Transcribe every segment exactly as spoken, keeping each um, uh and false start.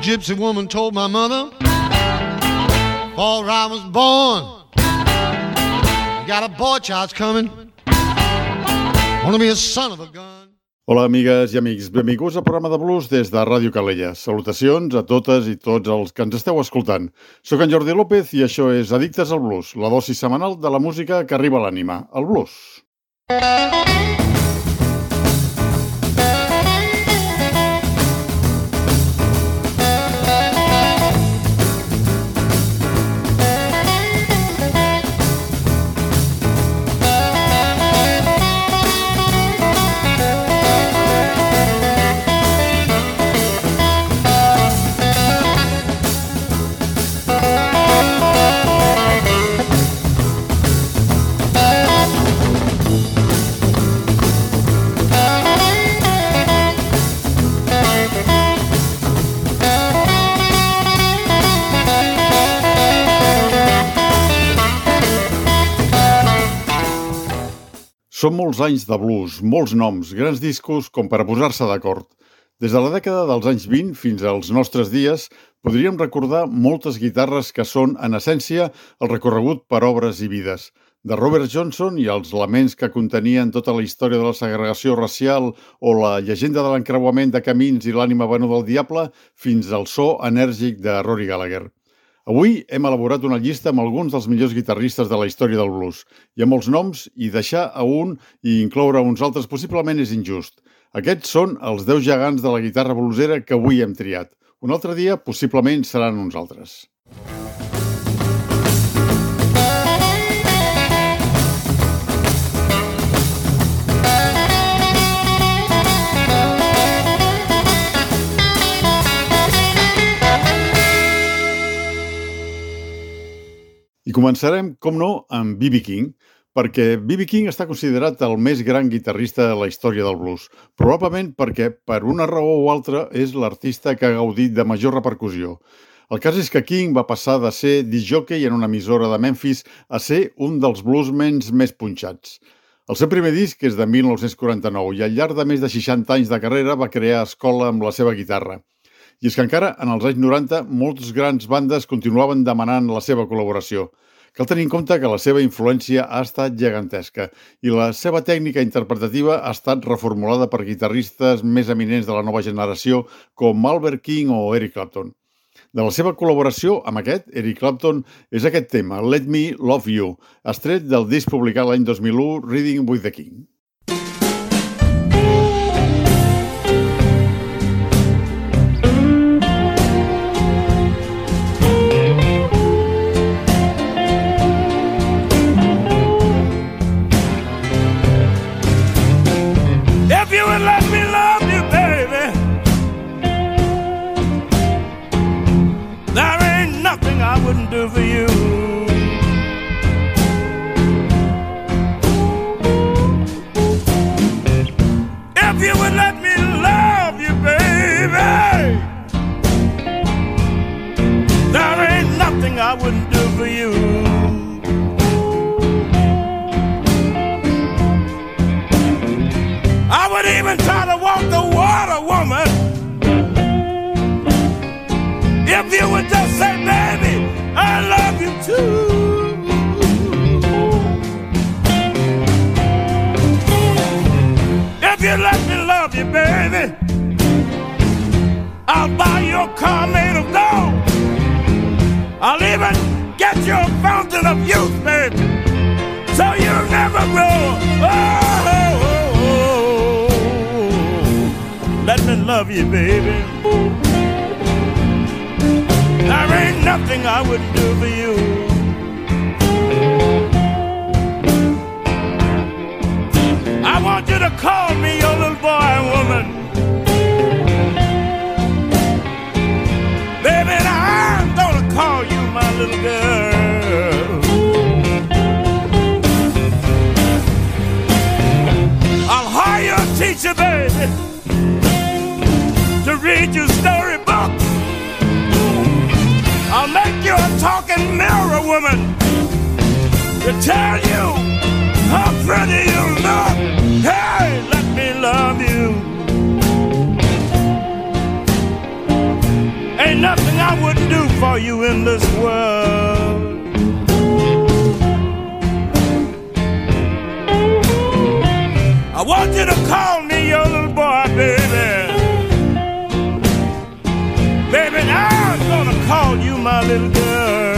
gypsy woman told my mother before I was born, you got a boy child's coming, wanna be a son of a gun. Hola, amigues i amics. Benvinguts al programa de blues des de Ràdio Calella. Salutacions a totes i tots els que ens esteu escoltant. Soc en Jordi López i això és Addictes al Blues, la dosi setmanal de la música que arriba a l'ànima, el blues. Són molts anys de blues, molts noms, grans discos com per a posar-se d'acord. Des de la dècada dels anys vint fins als nostres dies podríem recordar moltes guitarres que són, en essència, el recorregut per obres i vides. De Robert Johnson i els laments que contenien tota la història de la segregació racial o la llegenda de l'encreuament de camins i l'ànima venuda del diable fins al so enèrgic de Rory Gallagher. Avui hem elaborat una llista amb alguns dels millors guitarristes de la història del blues. Hi ha molts noms i deixar a un i incloure uns altres possiblement és injust. Aquests són els deu gegants de la guitarra bluesera que avui hem triat. Un altre dia possiblement seran uns altres. I començarem, com no, amb B B King, perquè B B King està considerat el més gran guitarrista de la història del blues, probablement perquè, per una raó o altra, és l'artista que ha gaudit de major repercussió. El cas és que King va passar de ser disc jockey en una emissora de Memphis a ser un dels bluesmens més punxats. El seu primer disc és de mil nou-cents quaranta-nou i al llarg de més de seixanta anys de carrera va crear escola amb la seva guitarra. I és que encara en els anys noranta moltes grans bandes continuaven demanant la seva col·laboració. Cal tenir en compte que la seva influència ha estat gegantesca i la seva tècnica interpretativa ha estat reformulada per guitarristes més eminents de la nova generació com Albert King o Eric Clapton. De la seva col·laboració amb aquest, Eric Clapton, és aquest tema, Let Me Love You, extret del disc publicat l'any dos mil u, Reading with the King. Do for you. If you would let me love you, baby, there ain't nothing I wouldn't do for you. I would even try to walk the water, woman, if you would just say, baby, I love you too. If you let me love you, baby, I'll buy you a car made of gold. I'll even get you a fountain of youth, baby, so you'll never grow. Oh, oh, oh, oh. Let me love you, baby. There ain't nothing I wouldn't do for you. I want you to call me your little boy and woman. Baby, now I'm gonna call you my little girl. I'll hire a teacher, baby, to read you storybooks. I'll make you a talking mirror, woman, to tell you how pretty you look. Hey, let me love you. Ain't for you in this world. I want you to call me your little boy, baby. Baby, I'm gonna call you my little girl.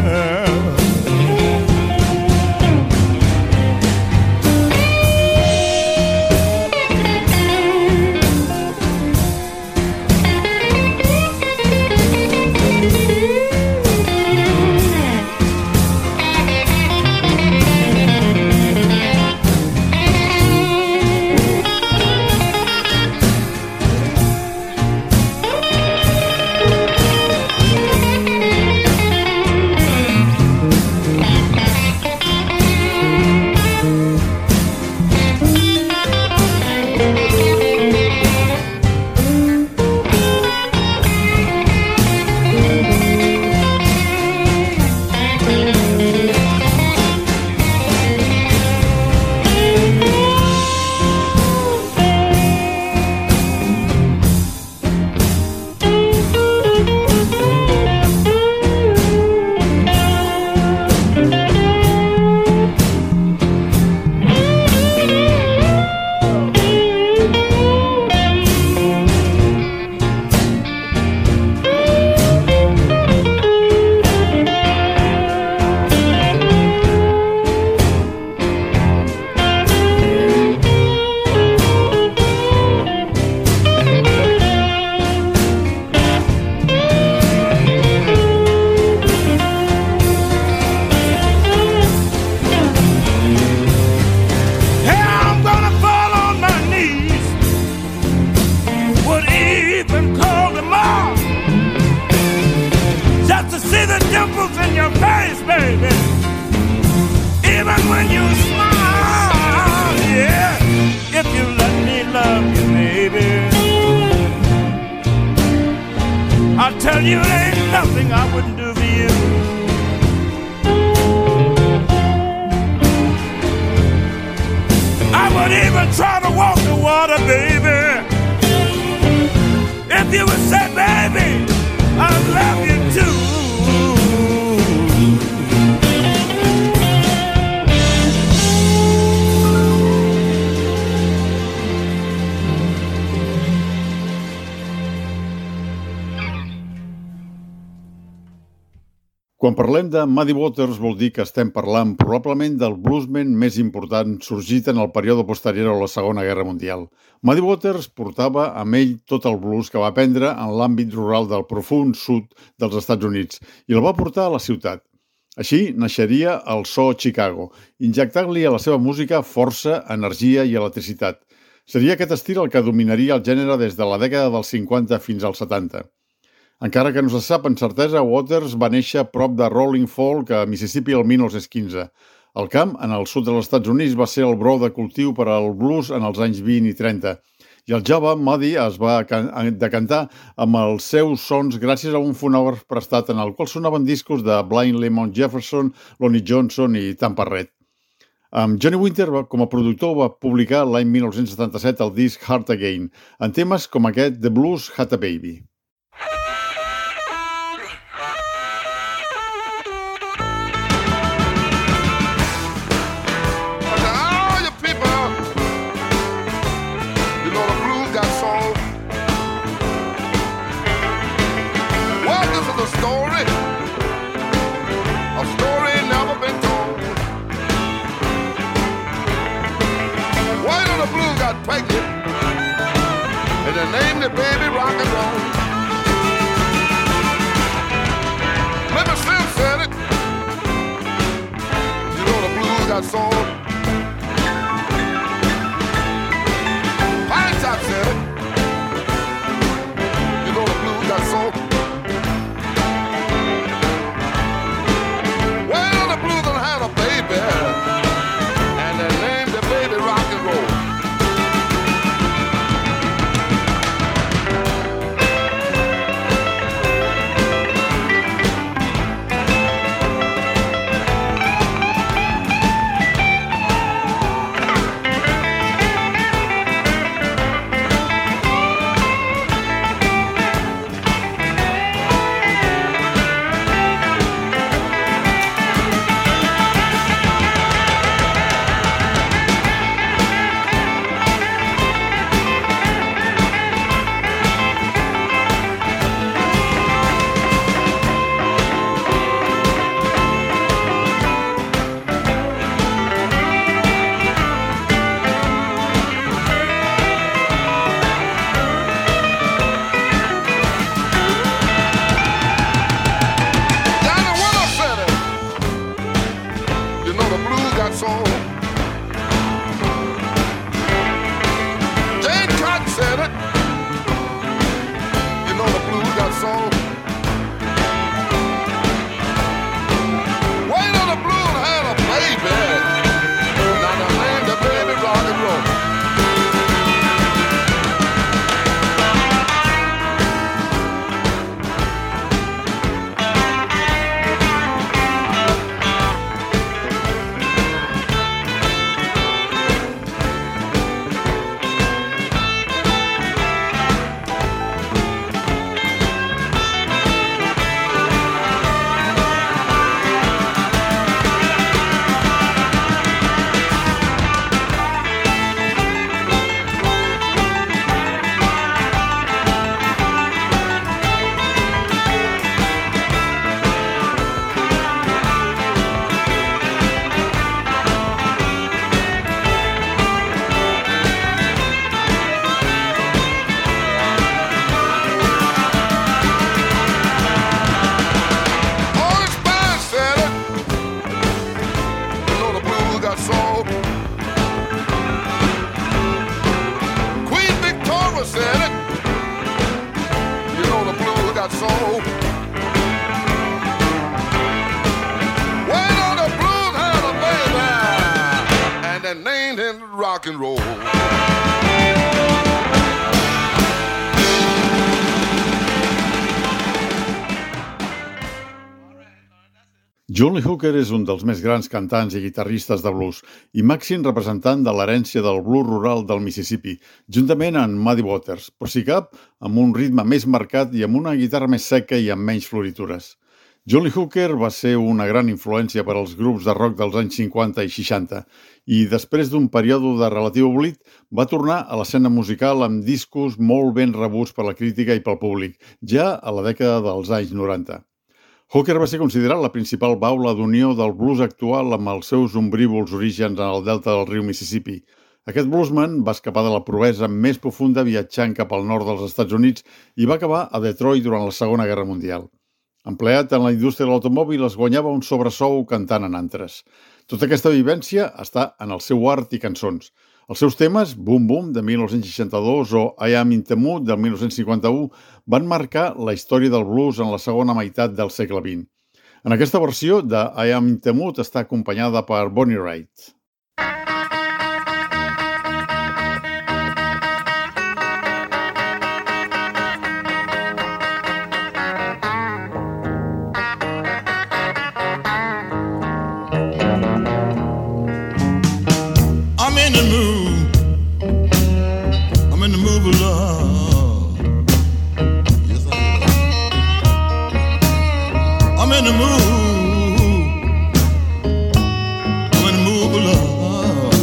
Quan parlem de Muddy Waters vol dir que estem parlant probablement del bluesman més important sorgit en el període posterior a la Segona Guerra Mundial. Muddy Waters portava amb ell tot el blues que va aprendre en l'àmbit rural del profund sud dels Estats Units i el va portar a la ciutat. Així naixeria el so Chicago, injectant-li a la seva música força, energia i electricitat. Seria aquest estil el que dominaria el gènere des de la dècada dels cinquanta fins als setanta. Encara que no se sap amb certesa, Waters va néixer a prop de Rolling Fork, a Mississippi, el mil nou-cents quinze. El camp, en el sud dels Estats Units, va ser el brou de cultiu per al blues en els anys vint i trenta. I el jove Muddy es va decantar amb els seus sons gràcies a un fonògraf prestat en el qual sonaven discos de Blind Lemon Jefferson, Lonnie Johnson i Tampa Red. Amb Johnny Winter, com a productor, va publicar l'any mil nou-cents setanta-set el disc Heart Again, en temes com aquest The Blues Had a Baby. Pregnant, and they named the baby rock and roll. Lemon Slim said it. You know the blues got soul. Pine Top said it. You know the blues got soul. Well, the blues done had a baby, and they named the baby rock and roll. land of rock and roll. John Lee Hooker és un dels més grans cantants i guitarristes de blues i màxim representant de l'herència del blues rural del Mississippi, juntament amb Muddy Waters, però si cap, amb un ritme més marcat i amb una guitarra més seca i amb menys floritures. John Lee Hooker va ser una gran influència per als grups de rock dels anys cinquanta i seixanta i després d'un període de relatiu oblit va tornar a l'escena musical amb discos molt ben rebuts per la crítica i pel públic, ja a la dècada dels anys noranta. Hooker va ser considerat la principal baula d'unió del blues actual amb els seus ombrívols orígens en el delta del riu Mississippi. Aquest bluesman va escapar de la pobresa més profunda viatjant cap al nord dels Estats Units i va acabar a Detroit durant la Segona Guerra Mundial. Empleat en la indústria de l'automòbil, es guanyava un sobresou cantant en antres. Tota aquesta vivència està en el seu art i cançons. Els seus temes, Boom Boom, de mil nou-cents seixanta-dos, o I Am in the Mood, del mil nou-cents cinquanta-u, van marcar la història del blues en la segona meitat del segle vint. En aquesta versió de I Am in the Mood està acompanyada per Bonnie Raitt. I'm in the mood. I'm in the mood of love. Yes, I am. I'm in the mood. I'm in the mood of love.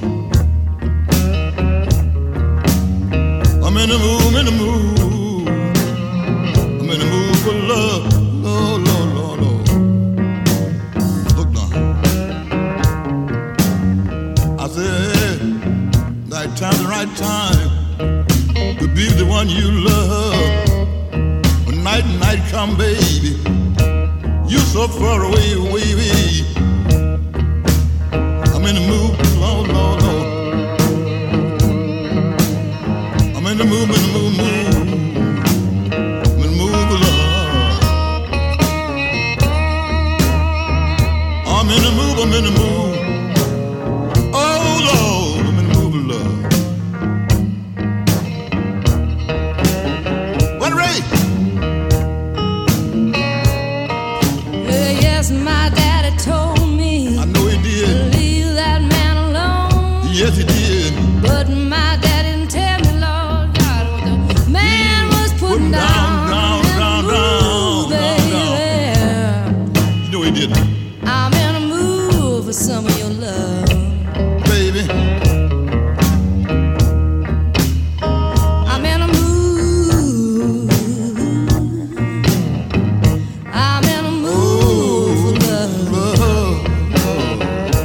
I'm in the mood, I'm in the mood. I'm in the mood for love. Lord, Lord, Lord, Lord. Look now. I said, right time, the right time to be the one you love. When night and night come, baby, you so far away, away, away. I'm in the mood, Lord, Lord, Lord. I'm in the mood, in the mood, mood. I'm in the mood for love. I'm in the mood, I'm in the mood. Yes, he did. But my daddy didn't tell me, Lord God, what the man was putting down, down, down, down, down, down, down. You know he did. I'm in a mood for some of your love, baby. I'm in a mood. I'm in a mood for love. love, love.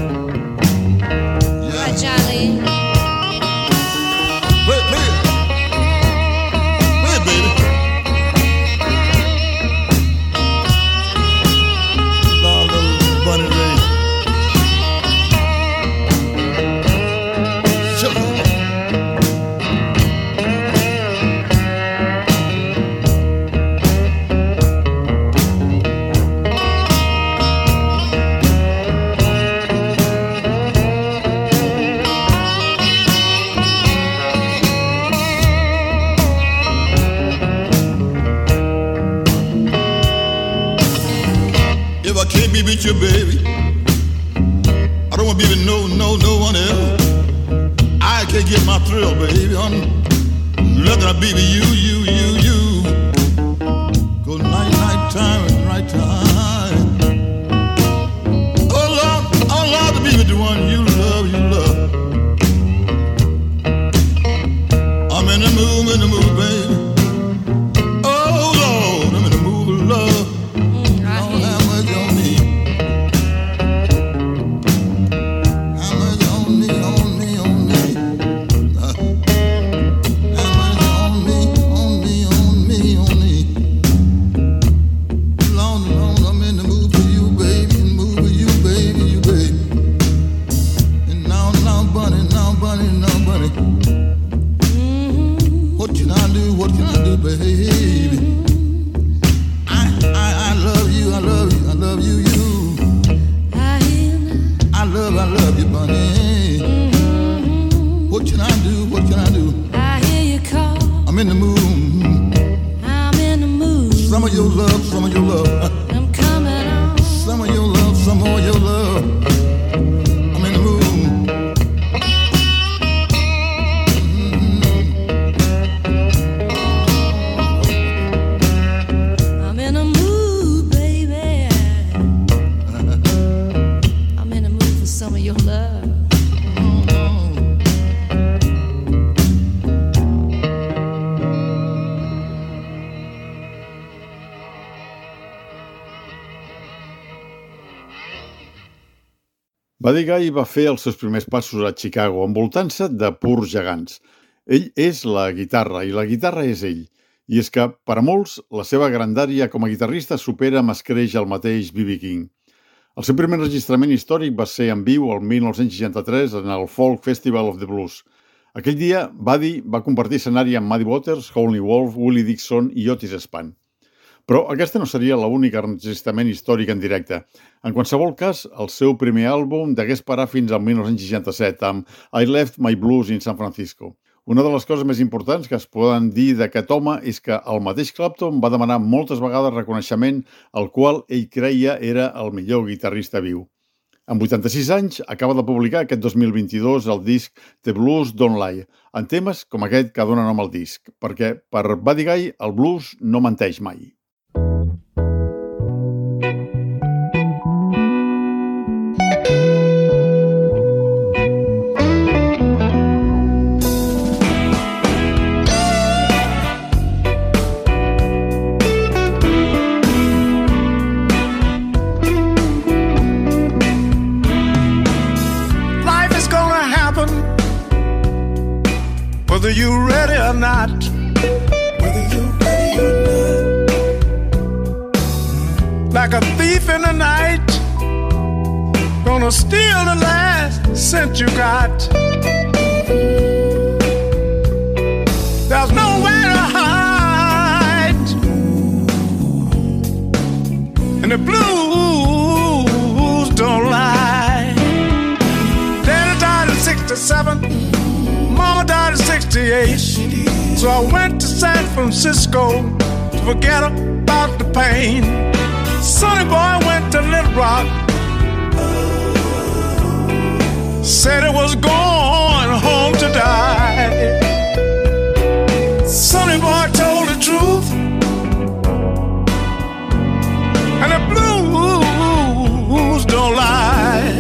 Yeah. Right, Johnny? Play, play it. Play it, baby. Lord, little Bunny Ray. Sugar. If I can't be with you, baby, I don't want to be with no, no, no one else. I can't get my thrill, baby. I'm looking to be with you, you, you, you. Go night, night time and right time. Oh Lord, I love to be with the one you love, you love. I'm in the mood, in the mood, baby. Oh Lord, I'm in the mood of love. Lord, have mercy on me. Have mercy on me, on me, on me. Uh, have mercy on me, on me, on me, on me. Lord, Lord, I'm in the mood for you, baby, in the mood for you, baby, you, baby. And now, now, bunny, now, bunny, now, bunny. What can I do? What can I do, baby? I, I, I love you, I love you, I love you, you. I hear now. I love, I love you, bunny. what can I do? What can I do? I hear you call. I'm in the mood. I'm in the mood. Some of your love, some of your love. I'm coming on. Some of your love, some of your love. I'm in the mood. I'm in the mood, baby. I'm in the mood for some of your love. Buddy Guy va fer els seus primers passos a Chicago envoltant-se de purs gegants. Ell és la guitarra i la guitarra és ell. I és que, per a molts, la seva grandària com a guitarrista supera amb escreix el mateix B B King. El seu primer enregistrament històric va ser en viu el mil nou-cents seixanta-tres en el Folk Festival of the Blues. Aquell dia, Buddy va compartir escenari amb Muddy Waters, Howlin' Wolf, Willie Dixon i Otis Spann. Però aquesta no seria l'únic enregistrament històric en directe. En qualsevol cas, el seu primer àlbum degué esperar fins al mil nou-cents seixanta-set amb I Left My Blues in San Francisco. Una de les coses més importants que es poden dir d'aquest home és que el mateix Clapton va demanar moltes vegades reconeixement al qual ell creia era el millor guitarrista viu. Amb vuitanta-sis anys, acaba de publicar aquest dos mil vint-i-dos el disc The Blues Don't Lie, en temes com aquest que dona nom al disc, perquè per Buddy Guy el blues no menteix mai. Whether you're ready or not, whether you're ready or not, like a thief in the night, gonna steal the last cent you got. There's nowhere to hide, and the blues don't lie. Daddy died at sixty-seven. Mama died at sixty-eight, so I went to San Francisco to forget about the pain. Sonny boy went to Little Rock, said it was going home to die. Sonny boy told the truth, and the blues don't lie.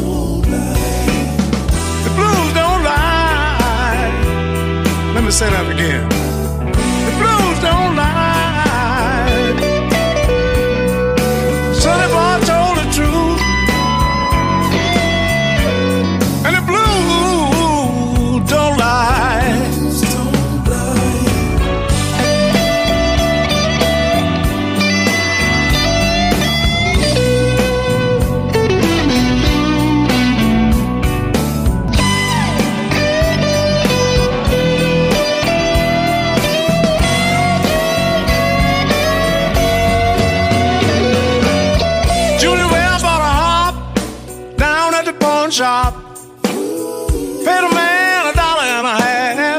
The blues don't lie. Let me say that again. The blues don't lie. Sonny boy told the truth, and the blues don't lie. Shop, paid a man a dollar and a half,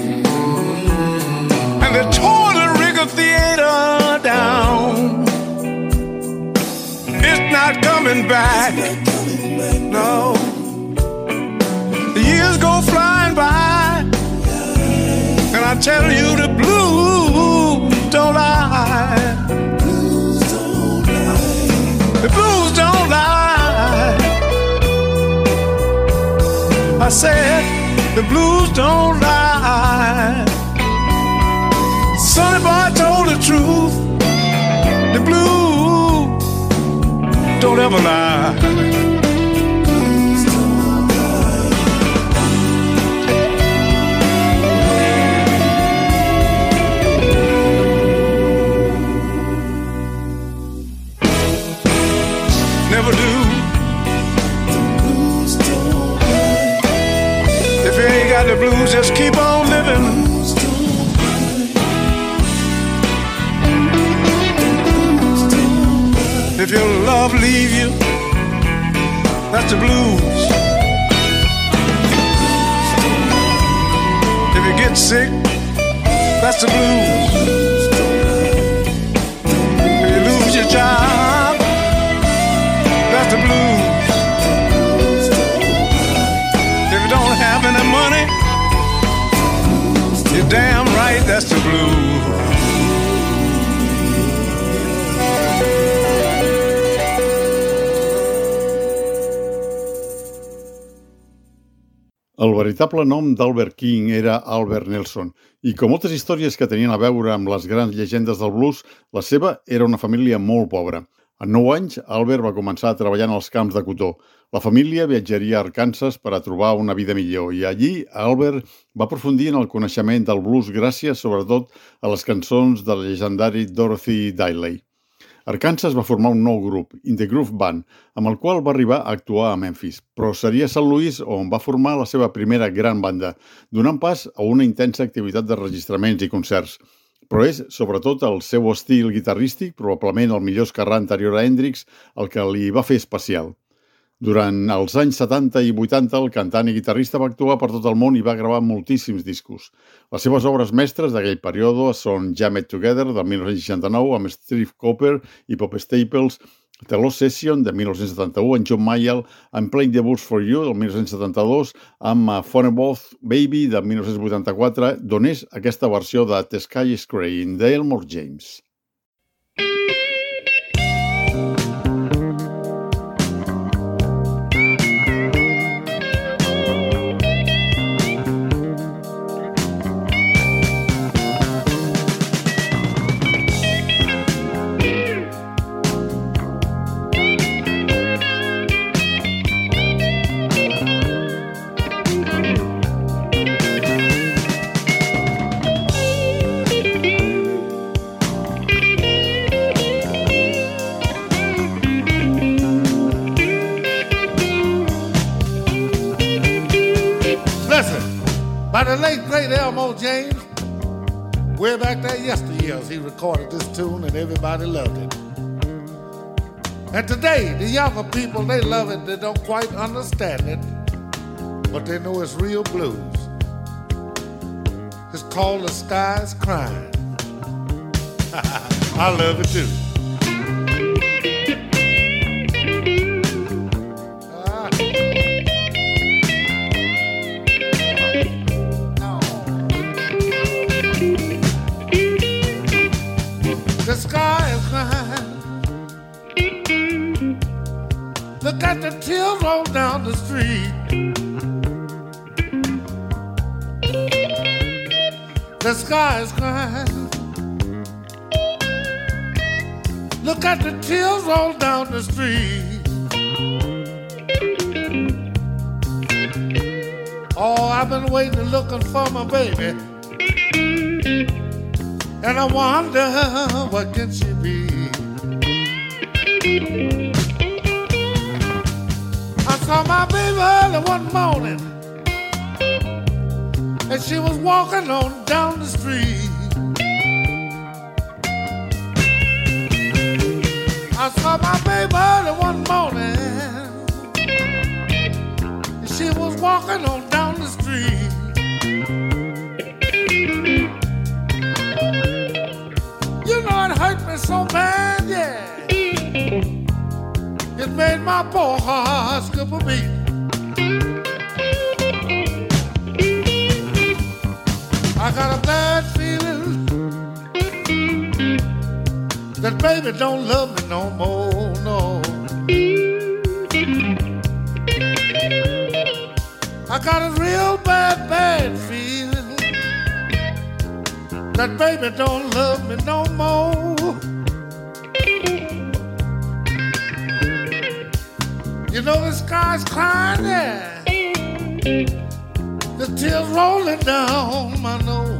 and they tore the Rigger Theater down. It's not coming back, no. The years go flying by, and I tell you the blues don't lie. The blues don't lie. I said, the blues don't lie. Sonny boy told the truth. The blues don't ever lie. Never do. Got the blues, just keep on living. If your love leave you, that's the blues. that's the blues. When you lose your job, that's the blues. If you don't have any money, you're damn right, that's the blues. El veritable nom d'Albert King era Albert Nelson, i com moltes històries que tenien a veure amb les grans llegendes del blues, la seva era una família molt pobra. En nou anys, Albert va començar a treballar en els camps de cotó. La família viatjaria a Arkansas per a trobar una vida millor, i allí Albert va aprofundir en el coneixement del blues gràcies, sobretot, a les cançons del llegendari Dorothy Dailey. Arkansas va formar un nou grup, In the Groove Band, amb el qual va arribar a actuar a Memphis, però seria a Saint Louis on va formar la seva primera gran banda, donant pas a una intensa activitat d'enregistraments i concerts. Però és, sobretot, el seu estil guitarrístic, probablement el millor esquerrà anterior a Hendrix, el que li va fer especial. Durant els anys setanta i vuitanta, el cantant i guitarrista va actuar per tot el món i va gravar moltíssims discos. Les seves obres mestres d'aquell període són Jam It Together, del dinou seixanta-nou, amb Steve Cropper i Pop Staples, The Lost Session, de dinou setanta-u, amb John Mayall, I'm Playing the Blues for You, del dinou setanta-dos, amb Phoneboth Baby, del dinou vuitanta-quatre, d'on és aquesta versió de The Sky is Grey, d'Elmore James. By the late, great Elmore James, way back there yesteryears, he recorded this tune and everybody loved it. And today, the younger people, they love it. They don't quite understand it, but they know it's real blues. It's called The Sky's Crying. I love it too. The sky is crying. Look at the tears roll down the street. The sky is crying. Look at the tears roll down the street. Oh, I've been waiting and looking for my baby, and I wonder what can she be. I saw my baby early one morning, and she was walking on down the street. I saw my baby early one morning, and she was walking on down the street. You know it hurt me so bad, yeah. It made my poor heart skip a beat. I got a bad feeling that baby don't love me no more, no. I got a real bad, bad feeling that baby don't love me no more. You know the sky's crying, yeah. The tears rolling down my nose.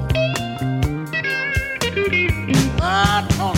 Ah, Tony.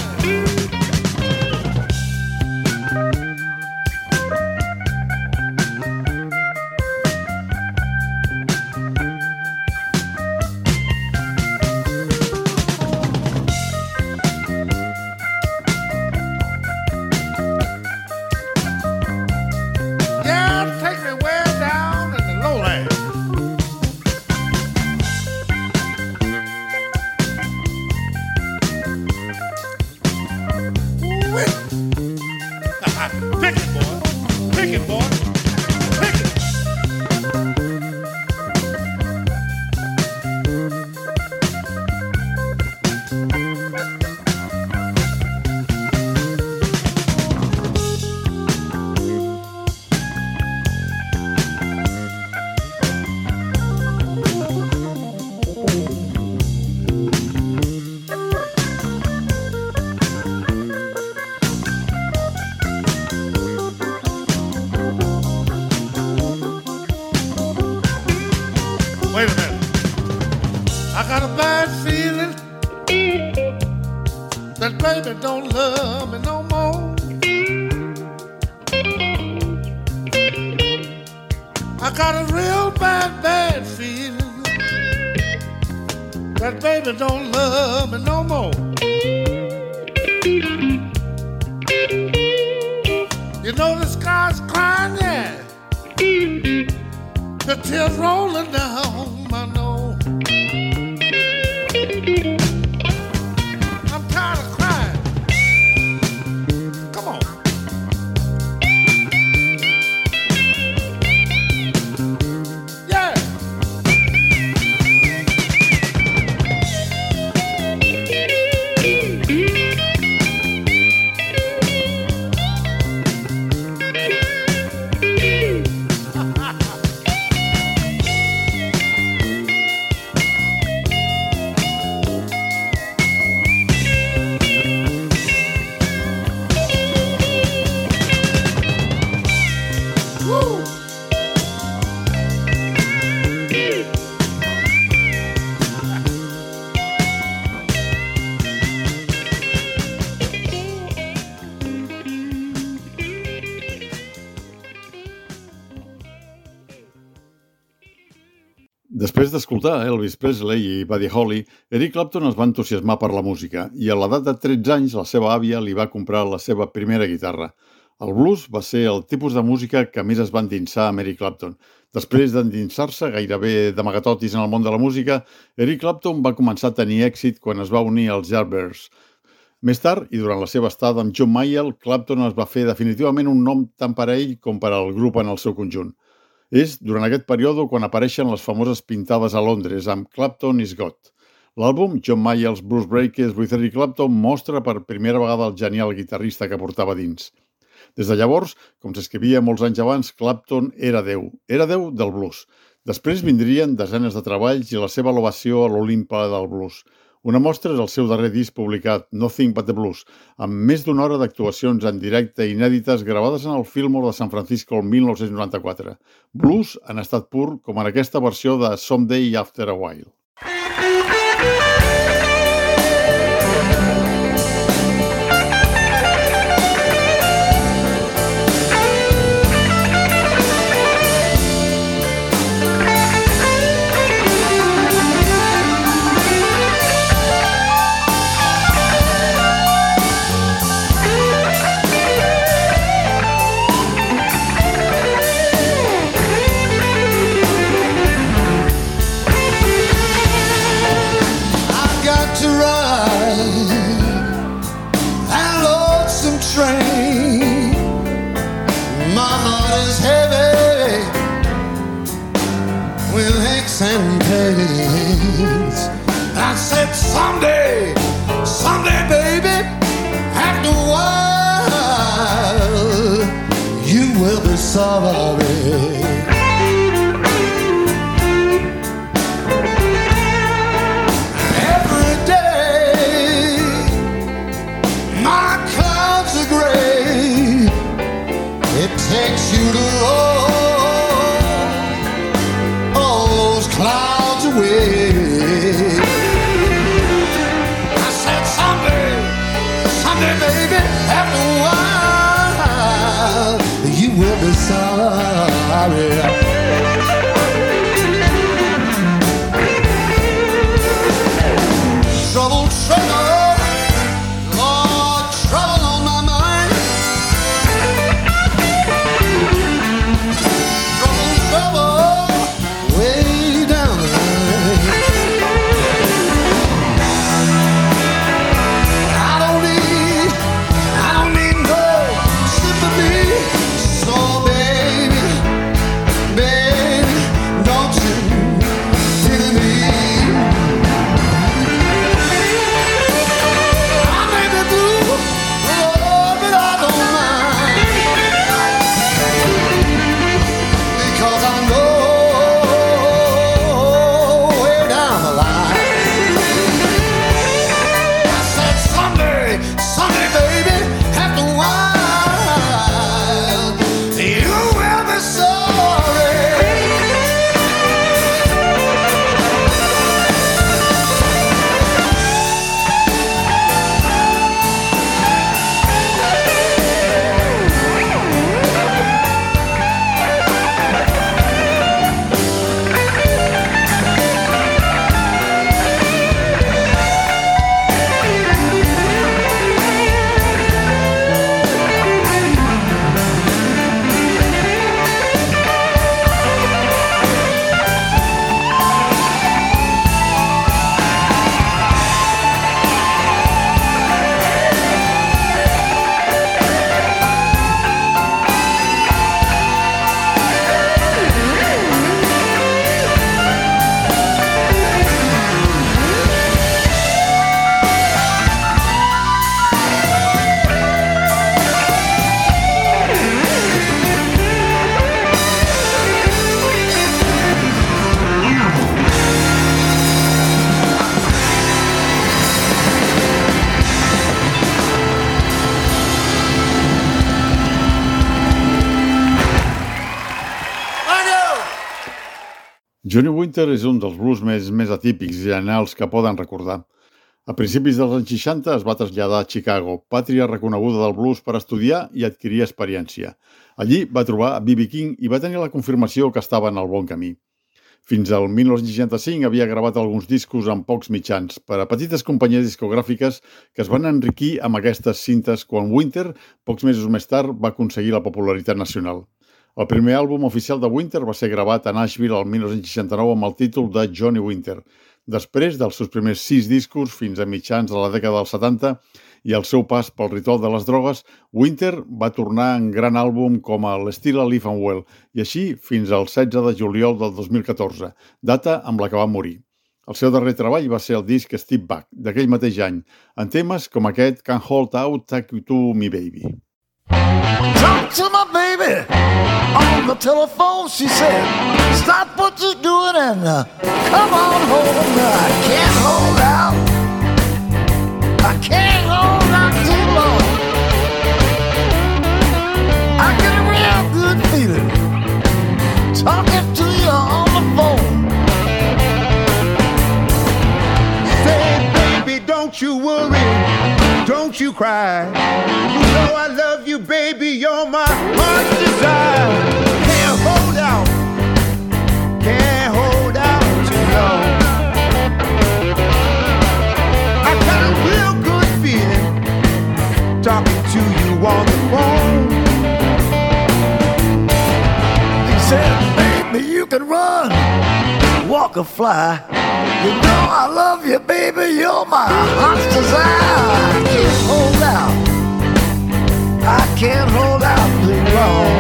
Wait a minute. I got a bad feeling that baby don't love me no more. I got a real bad, bad feeling that baby don't love me no more. You know the sky's crying, yeah. The tears rolling down my nose. I'm tired of crying. Come on. Yeah. Després d'escoltar Elvis Presley i Buddy Holly, Eric Clapton es va entusiasmar per la música i a l'edat de tretze anys la seva àvia li va comprar la seva primera guitarra. El blues va ser el tipus de música que més es va endinsar amb Eric Clapton. Després d'endinsar-se gairebé d'amagatotis en el món de la música, Eric Clapton va començar a tenir èxit quan es va unir als Yardbirds. Més tard, i durant la seva estada amb John Mayall, Clapton es va fer definitivament un nom tant per a ell com per al grup en el seu conjunt. És durant aquest període quan apareixen les famoses pintades a Londres amb Clapton is God. L'àlbum John Mayall's Blues Breakers with Eric Clapton mostra per primera vegada el genial guitarrista que portava dins. Des de llavors, com s'escrivia molts anys abans, Clapton era Déu. Era Déu del blues. Després vindrien desenes de treballs i la seva elevació a l'Olimpa del blues. Una mostra és el seu darrer disc publicat, Nothing But The Blues, amb més d'una hora d'actuacions en directe inèdites gravades en el Fillmore de San Francisco el mil nou-cents noranta-quatre. Blues en estat pur, com en aquesta versió de Someday After a While. And pains. I said someday, someday, baby, after a while, you will be sorry. Every day, my clouds are gray. It takes you to roll clouds away. I said someday, someday, baby, after a while, you will be sorry. Trouble, trouble, Lord, trouble on my mind. Trouble, trouble, way down the line. I don't need, I don't need no sympathy. So baby, Johnny Winter és un dels blues més, més atípics i genials que poden recordar. A principis dels anys seixanta es va traslladar a Chicago, pàtria reconeguda del blues per estudiar i adquirir experiència. Allí va trobar a B B King i va tenir la confirmació que estava en el bon camí. Fins al dinou seixanta-cinc havia gravat alguns discos amb pocs mitjans per a petites companyies discogràfiques que es van enriquir amb aquestes cintes quan Winter, pocs mesos més tard, va aconseguir la popularitat nacional. El primer àlbum oficial de Winter va ser gravat a Nashville el dinou seixanta-nou amb el títol de Johnny Winter. Després dels seus primers sis discos fins a mitjans de la dècada dels setanta i el seu pas pel ritual de les drogues, Winter va tornar en gran àlbum com a l'Still Alive and Well i així fins al setze de juliol del dos mil catorze, data amb la que va morir. El seu darrer treball va ser el disc Step Back, d'aquell mateix any, en temes com aquest Can't Hold Out, Take You To Me Baby. Talk to my baby on the telephone. She said, stop what you're doing and uh, come on home. I can't hold out. I can't hold out too long. I get a real good feeling talking to you on the phone. Say, baby, don't you worry, don't you cry. You know I love you, baby, you're my heart's desire. Can't hold out, can't hold out too long. I got a real good feeling talking to you on the phone. He said, baby, you can run, walk or fly. You know I love you, baby, you're my heart's desire. I can't hold out, I can't hold out too long.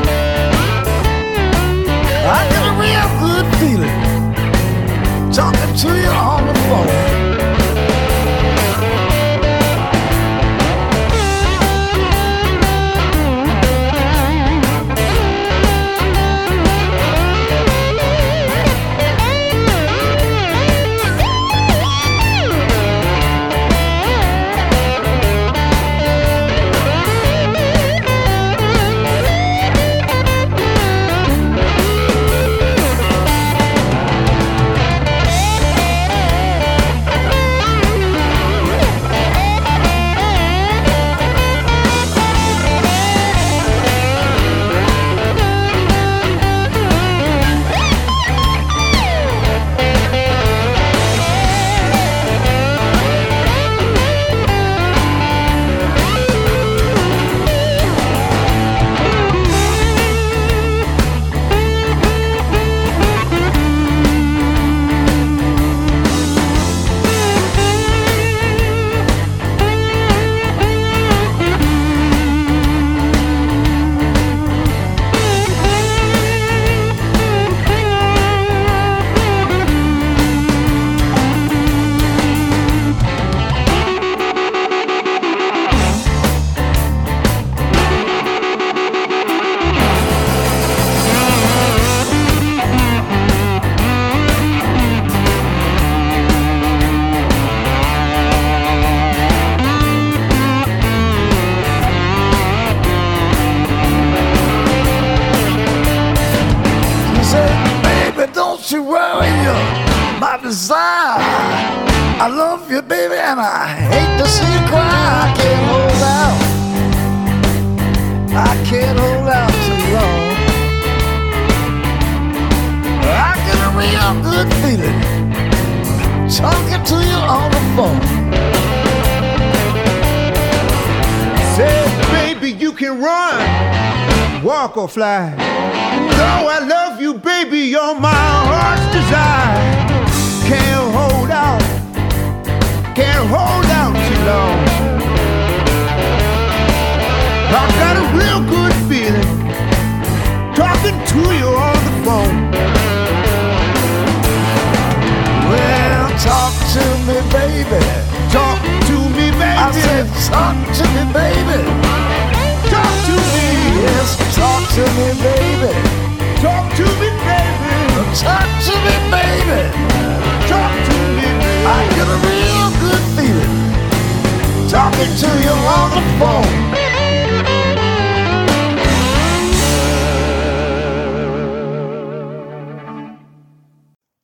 I got a real good feeling talking to you on the phone. Desire. I love you, baby, and I hate to see you cry. I can't hold out, I can't hold out too long. I get a real good feeling talking to you on the phone. Say, baby, you can run, walk or fly. Though I love you, baby, you're my heart's desire. Can't hold out, can't hold out too long. I got a real good feeling talking to you on the phone. Well, talk to me, baby. Talk to me, baby. I said, talk to me, baby. Talk to me. Yes, talk to me, baby. Talk to me, baby. Talk to me, baby. Talk to me, baby. I get a real good feeling talking to you on the phone.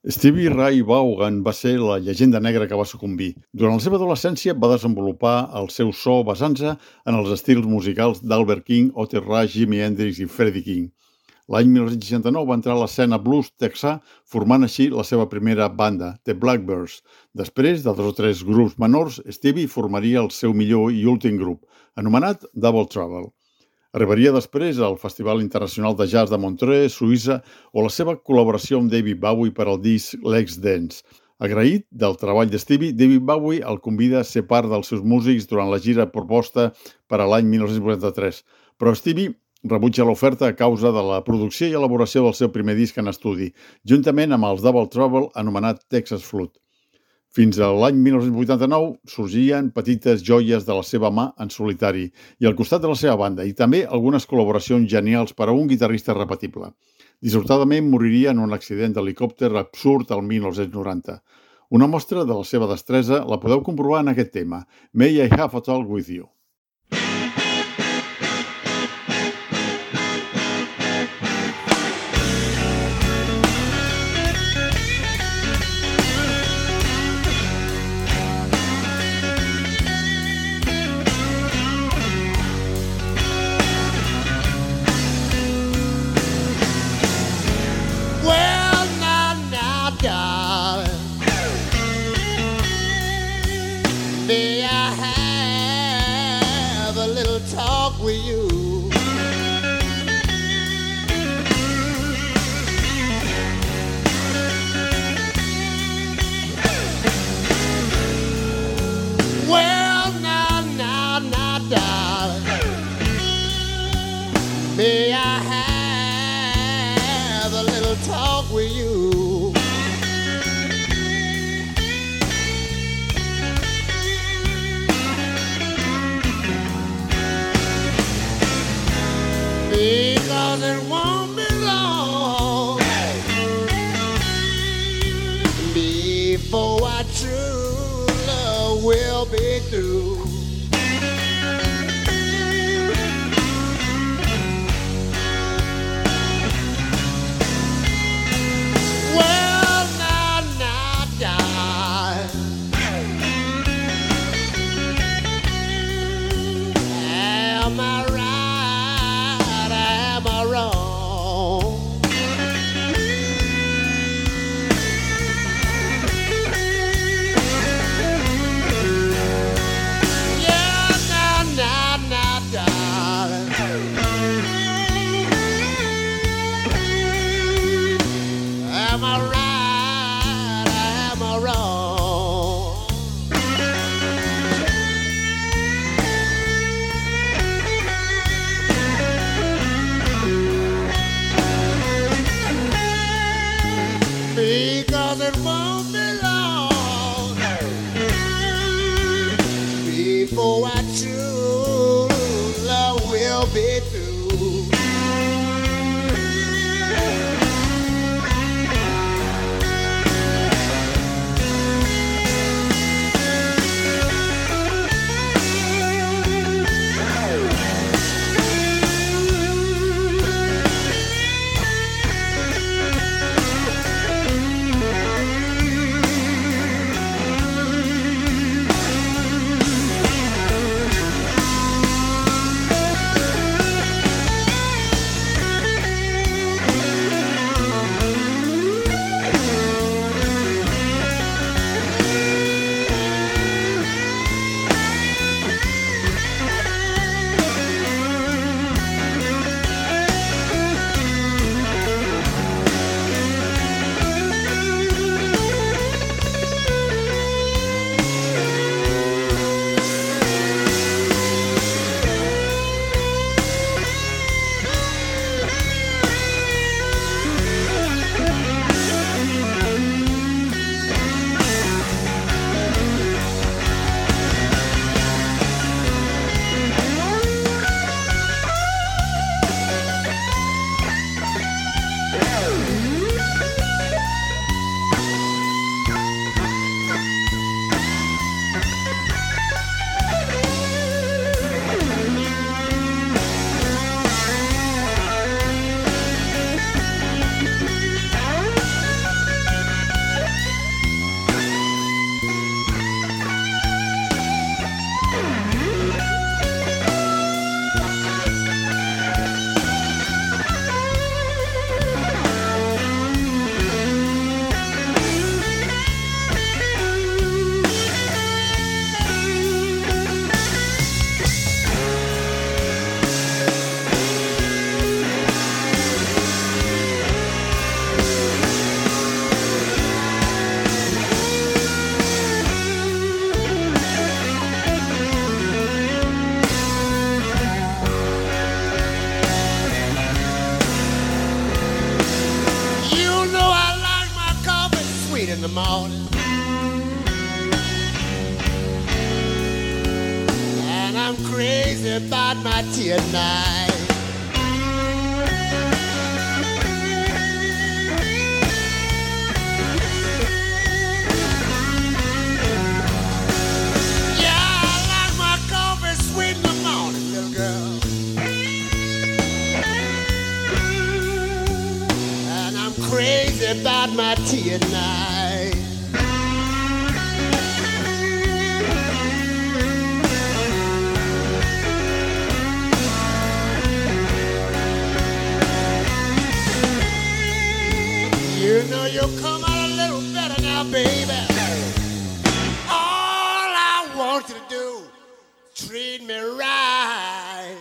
Stevie Ray Vaughan va ser la llegenda negra que va sucumbir. Durant la seva adolescència va desenvolupar el seu so basant-se en els estils musicals d'Albert King, Otis Rush, Jimi Hendrix i Freddie King. L'any mil nou-cents seixanta-nou va entrar a l'escena blues texà, formant així la seva primera banda, The Blackbirds. Després de dos o tres grups menors, Stevie formaria el seu millor i últim grup, anomenat Double Trouble. Arribaria després al Festival Internacional de Jazz de Montreux, Suïssa, o la seva col·laboració amb David Bowie per al disc Let's Dance. Agraït del treball de Stevie, David Bowie el convida a ser part dels seus músics durant la gira proposta per a l'any mil nou-cents vuitanta-tres. Però Stevie rebutja l'oferta a causa de la producció i elaboració del seu primer disc en estudi, juntament amb els Double Trouble anomenat Texas Flood. Fins a l'any mil nou-cents vuitanta-nou sorgien petites joies de la seva mà en solitari i al costat de la seva banda, i també algunes col·laboracions genials per a un guitarrista repetible. Dissortadament moriria en un accident d'helicòpter absurd al mil nou-cents noranta. Una mostra de la seva destresa la podeu comprovar en aquest tema, May I Have a Talk With You. May I have a little talk with you? Well, now, now, now, darling, may I have a little talk with you? Because it won't be long before our true love will be through. Well, now, now, darling, am I right? Am I right? Am I wrong? Because it won't be long before our true love will be through. the morning, and I'm crazy about my tea at night. Sweet in the morning, little girl, and I'm crazy about my tea at night. You know you'll come out a little better now, baby. All I want you to do, treat me right.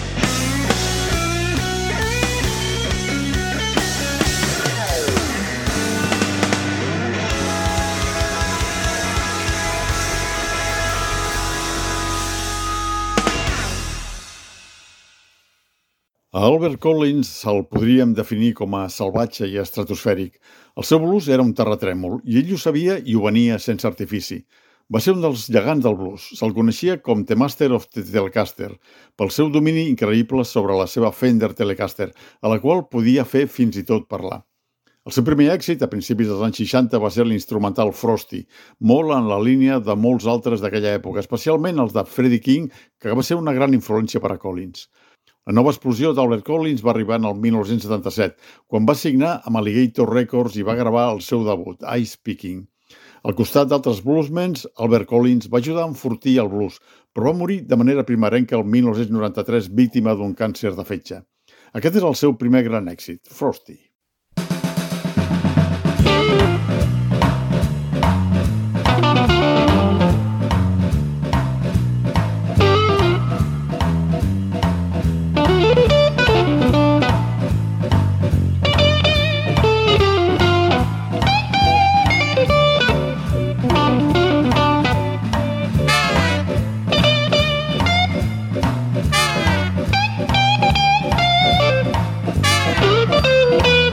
A Albert Collins se'l podríem definir com a salvatge i estratosfèric. El seu blues era un terratrèmol i ell ho sabia i ho venia sense artifici. Va ser un dels gegants del blues. Se'l coneixia com The Master of the Telecaster, pel seu domini increïble sobre la seva Fender Telecaster, a la qual podia fer fins i tot parlar. El seu primer èxit, a principis dels anys seixanta, va ser l'instrumental Frosty, molt en la línia de molts altres d'aquella època, especialment els de Freddie King, que va ser una gran influència per a Collins. La nova explosió d'Albert Collins va arribar en el mil nou-cents setanta-set, quan va signar amb Alligator Records i va gravar el seu debut, Ice Picking. Al costat d'altres bluesmens, Albert Collins va ajudar a enfortir el blues, però va morir de manera primerenca el mil nou-cents noranta-tres víctima d'un càncer de fetge. Aquest és el seu primer gran èxit, Frosty. Thank you.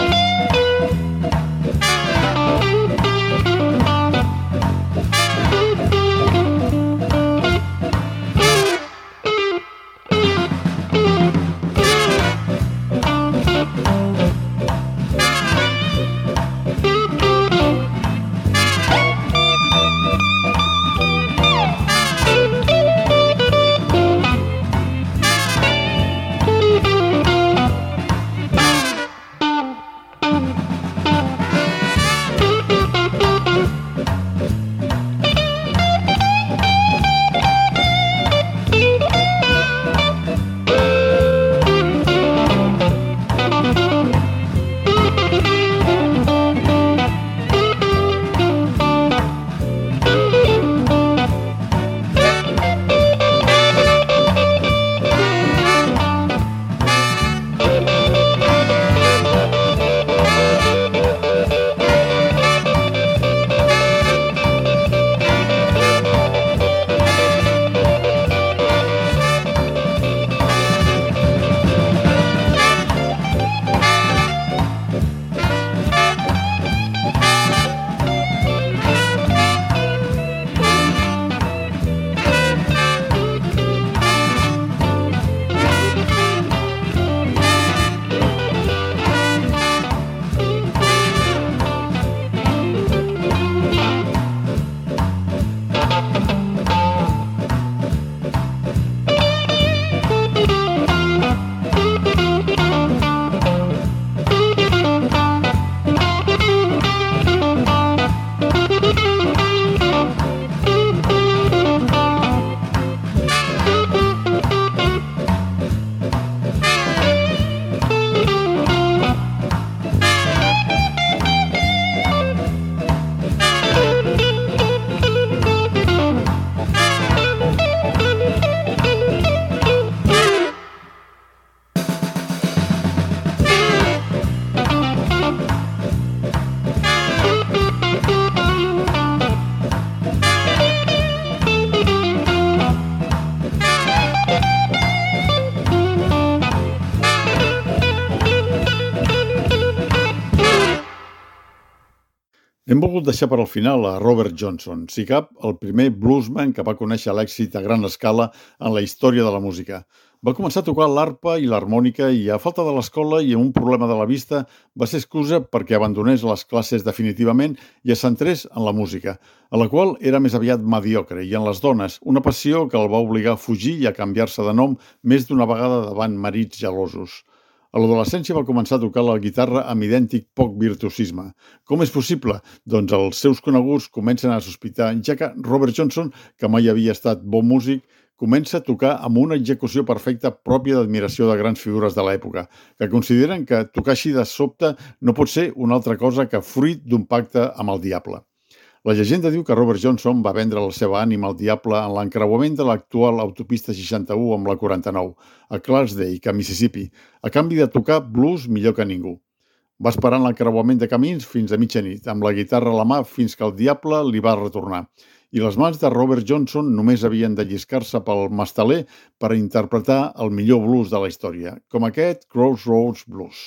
Hem volgut deixar per al final a Robert Johnson, si cap, el primer bluesman que va conèixer l'èxit a gran escala en la història de la música. Va començar a tocar l'arpa i l'harmònica i, a falta de l'escola i amb un problema de la vista, va ser excusa perquè abandonés les classes definitivament i es centrés en la música, a la qual era més aviat mediocre, i en les dones, una passió que el va obligar a fugir i a canviar-se de nom més d'una vegada davant marits gelosos. A l'adolescència va començar a tocar la guitarra amb idèntic poc virtuosisme. Com és possible? Doncs els seus coneguts comencen a sospitar, ja que Robert Johnson, que mai havia estat bon músic, comença a tocar amb una execució perfecta pròpia d'admiració de grans figures de l'època, que consideren que tocar així de sobte no pot ser una altra cosa que fruit d'un pacte amb el diable. La llegenda diu que Robert Johnson va vendre la seva ànima al diable en l'encreuament de l'actual autopista seixanta-u amb la quaranta-nou, a Clarksdale, a Mississippi, a canvi de tocar blues millor que ningú. Va esperar en l'encreuament de camins fins a mitjanit, amb la guitarra a la mà fins que el diable li va retornar. I les mans de Robert Johnson només havien de lliscar-se pel masteler per interpretar el millor blues de la història, com aquest Crossroads Blues.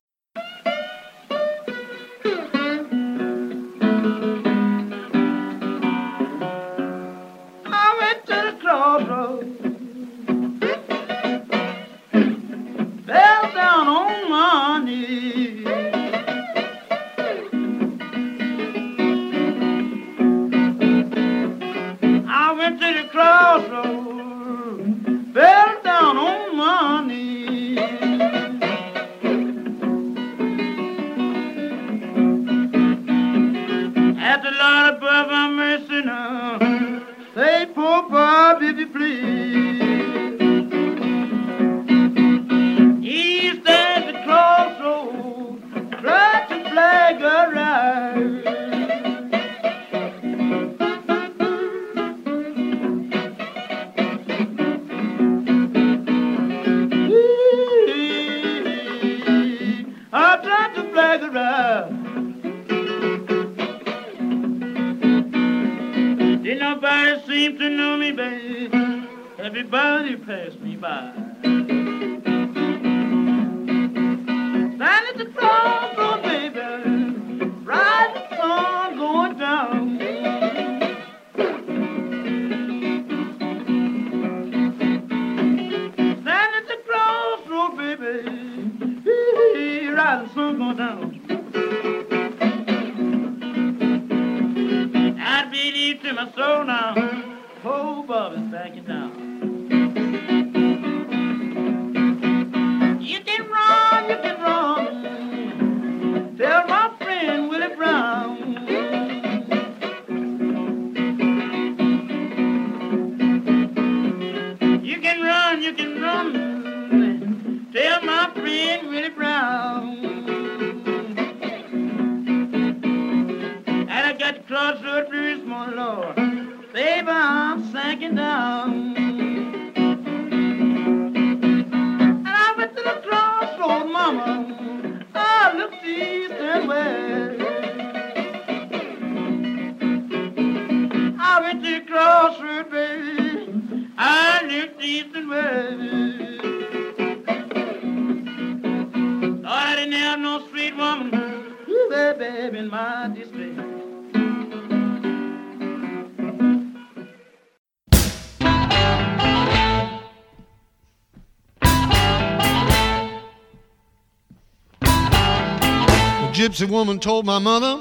Gypsy woman told my mother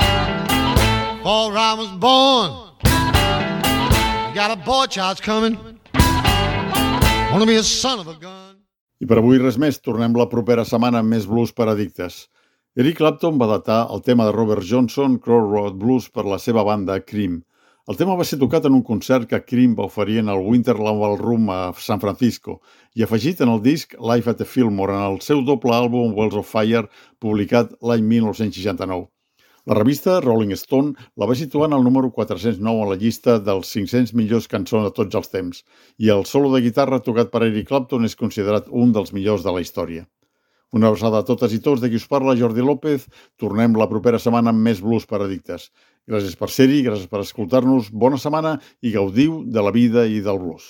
before I was born, you got a boy child's coming, wanna be a son of a gun. I per avui res més, tornem la propera setmana amb més blues per addictes. Eric Clapton va datar el tema de Robert Johnson, Crossroads Blues, per la seva banda Cream. El tema va ser tocat en un concert que Cream va oferir en el Winterland Ballroom a San Francisco i afegit en el disc Live at the Fillmore, en el seu doble àlbum Wells of Fire, publicat l'any mil nou-cents seixanta-nou. La revista Rolling Stone la va situar en el número quatre-cents nou a la llista dels cinc-cents millors cançons de tots els temps i el solo de guitarra tocat per Eric Clapton és considerat un dels millors de la història. Una abraçada a totes i tots, de qui us parla, Jordi López. Tornem la propera setmana amb més blues per addictes. Gràcies per ser-hi, gràcies per escoltar-nos, bona setmana i gaudiu de la vida i del blues.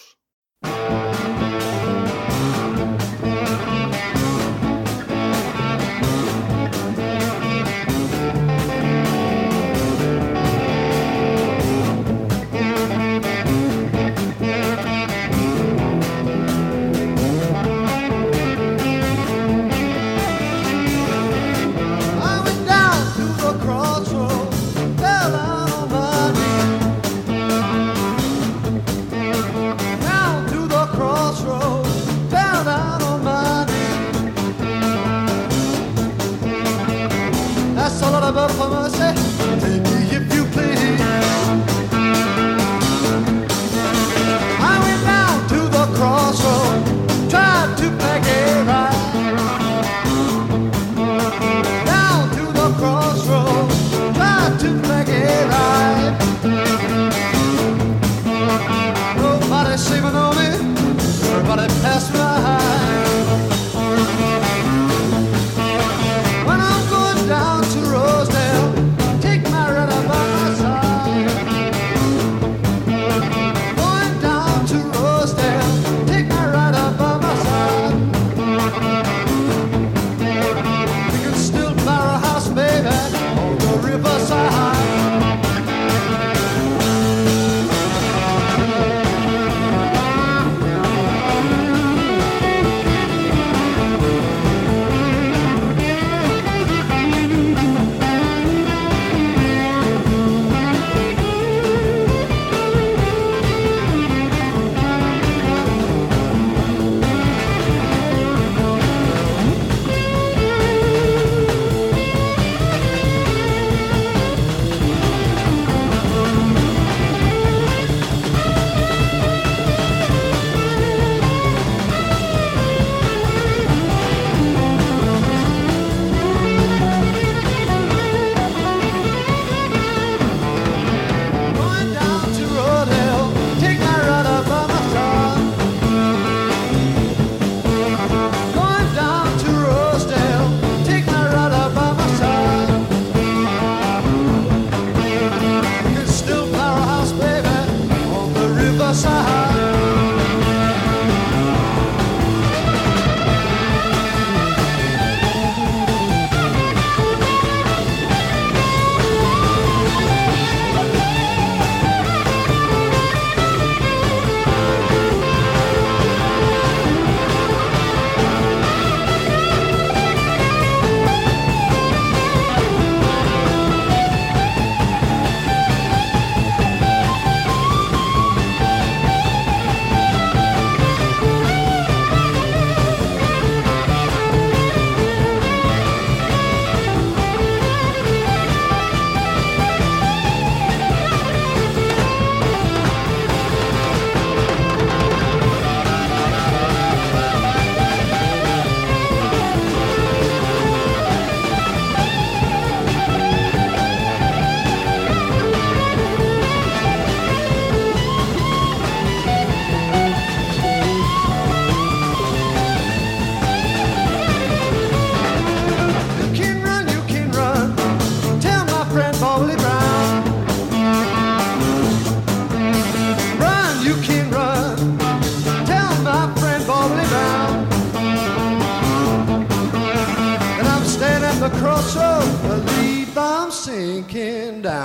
breaking down.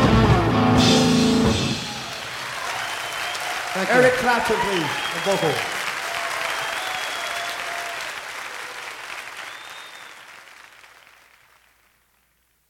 Eric Clapton, please, the vocal.